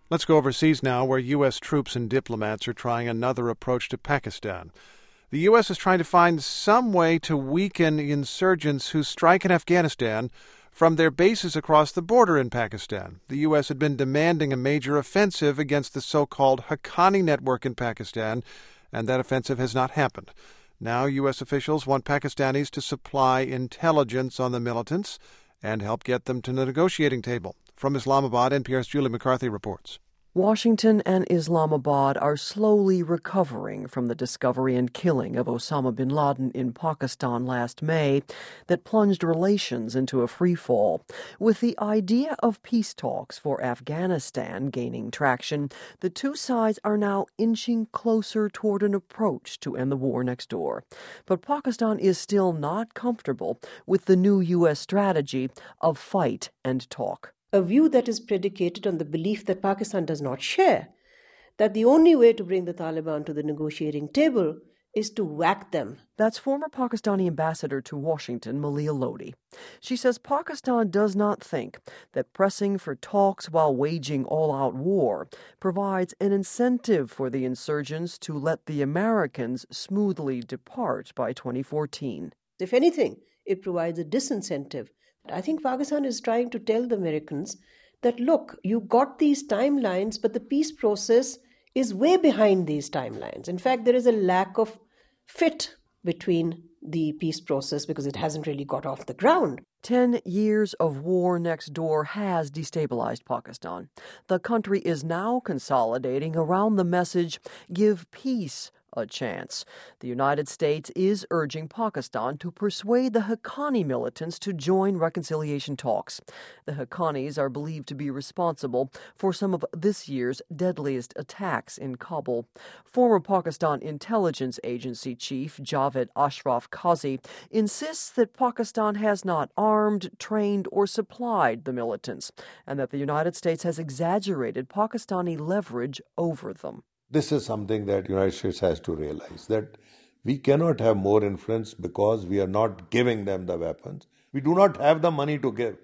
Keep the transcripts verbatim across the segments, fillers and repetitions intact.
Let's go overseas now, where U S troops and diplomats are trying another approach to Pakistan. The U S is trying to find some way to weaken insurgents who strike in Afghanistan from their bases across the border in Pakistan. The U S had been demanding a major offensive against the so-called Haqqani network in Pakistan, and that offensive has not happened. Now U S officials want Pakistanis to supply intelligence on the militants and help get them to the negotiating table. From Islamabad, N P R's Julie McCarthy reports. Washington and Islamabad are slowly recovering from the discovery and killing of Osama bin Laden in Pakistan last May that plunged relations into a freefall. With the idea of peace talks for Afghanistan gaining traction, the two sides are now inching closer toward an approach to end the war next door. But Pakistan is still not comfortable with the new U S strategy of fight and talk. A view that is predicated on the belief that Pakistan does not share, that the only way to bring the Taliban to the negotiating table is to whack them. That's former Pakistani ambassador to Washington, Malia Lodi. She says Pakistan does not think that pressing for talks while waging all-out war provides an incentive for the insurgents to let the Americans smoothly depart by twenty fourteen. If anything, it provides a disincentive. I think Pakistan is trying to tell the Americans that, look, you got these timelines, but the peace process is way behind these timelines. In fact, there is a lack of fit between the peace process because it hasn't really got off the ground. Ten years of war next door has destabilized Pakistan. The country is now consolidating around the message, give peace a chance. The United States is urging Pakistan to persuade the Haqqani militants to join reconciliation talks. The Haqqanis are believed to be responsible for some of this year's deadliest attacks in Kabul. Former Pakistan Intelligence Agency Chief Javed Ashraf Qazi insists that Pakistan has not armed, trained, or supplied the militants, and that the United States has exaggerated Pakistani leverage over them. This is something that the United States has to realize, that we cannot have more influence because we are not giving them the weapons. We do not have the money to give.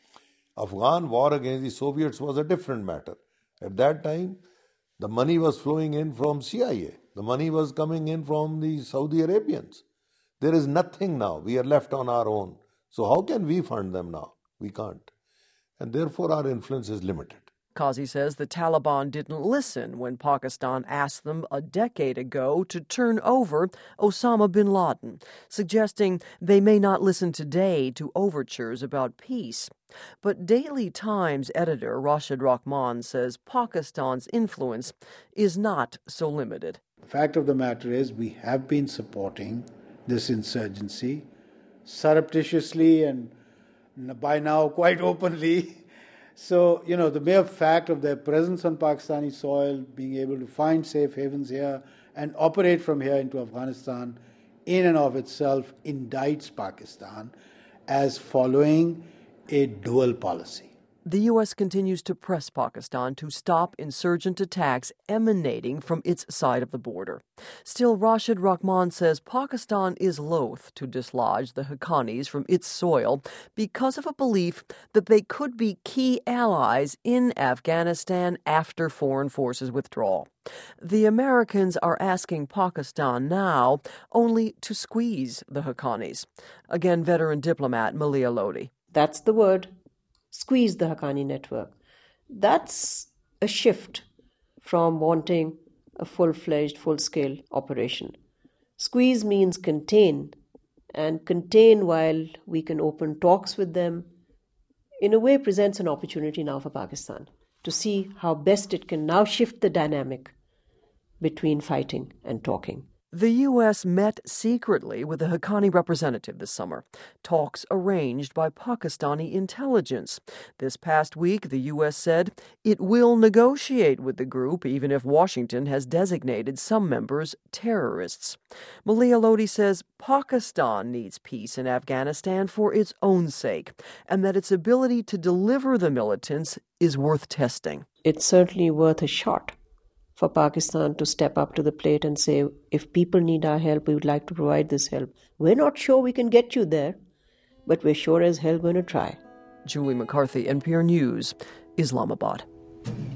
Afghan war against the Soviets was a different matter. At that time, the money was flowing in from C I A. The money was coming in from the Saudi Arabians. There is nothing now. We are left on our own. So how can we fund them now? We can't. And therefore our influence is limited. Qazi says the Taliban didn't listen when Pakistan asked them a decade ago to turn over Osama bin Laden, suggesting they may not listen today to overtures about peace. But Daily Times editor Rashid Rahman says Pakistan's influence is not so limited. The fact of the matter is we have been supporting this insurgency surreptitiously and by now quite openly. So, you know, the mere fact of their presence on Pakistani soil, being able to find safe havens here and operate from here into Afghanistan in and of itself indicts Pakistan as following a dual policy. The U S continues to press Pakistan to stop insurgent attacks emanating from its side of the border. Still, Rashid Rahman says Pakistan is loath to dislodge the Haqqanis from its soil because of a belief that they could be key allies in Afghanistan after foreign forces withdraw. The Americans are asking Pakistan now only to squeeze the Haqqanis. Again, veteran diplomat Malia Lodi. That's the word. Squeeze the Haqqani network. That's a shift from wanting a full-fledged, full-scale operation. Squeeze means contain, and contain while we can open talks with them, in a way presents an opportunity now for Pakistan to see how best it can now shift the dynamic between fighting and talking. The U S met secretly with a Haqqani representative this summer, talks arranged by Pakistani intelligence. This past week, the U S said it will negotiate with the group even if Washington has designated some members terrorists. Malia Lodi says Pakistan needs peace in Afghanistan for its own sake, and that its ability to deliver the militants is worth testing. It's certainly worth a shot for Pakistan to step up to the plate and say, if people need our help, we would like to provide this help. We're not sure we can get you there, but we're sure as hell going to try. Julie McCarthy, N P R News, Islamabad.